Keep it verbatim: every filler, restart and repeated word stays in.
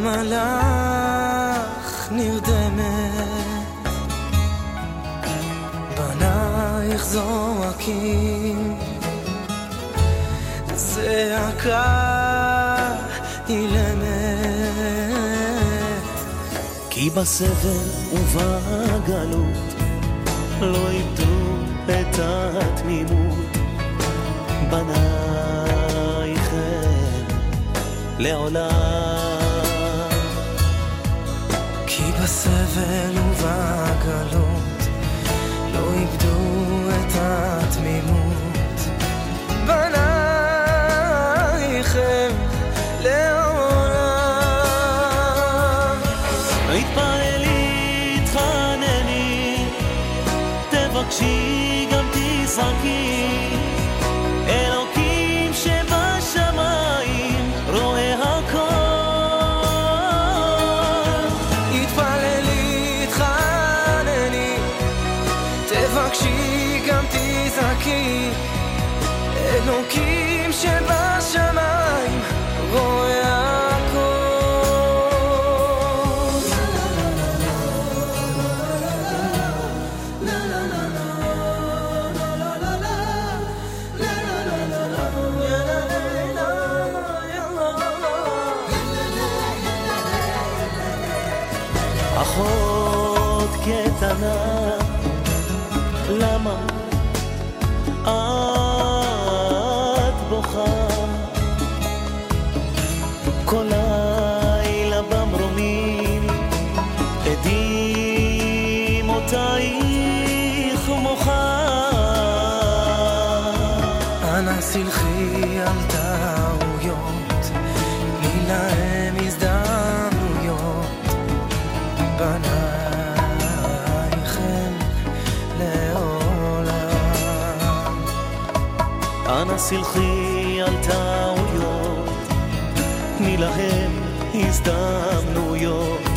למה לך נרדמת בנייך זועקים זעקה אילמת כי בסבל ובגלות לא איבדו את התמימות בנייכם לעולם כי בסבל ובגלות לא איבדו את התמימות בנייכם לעולם התפעלי תחנני תבקשי גם תזעקי אלוקים שבשמיים רואה הכל התפללי תחנני תבקשי גם תזעקי אלוקים שבשמיים רואה הכל אחות קטנה למה את בוכה כל לילה במרומים עדים אותייך מוחה אנא סלחי על טעויות תני להם הזדמנויות בנייכם לעולם אנא סלחי על טעויות תני להם הזדמנויות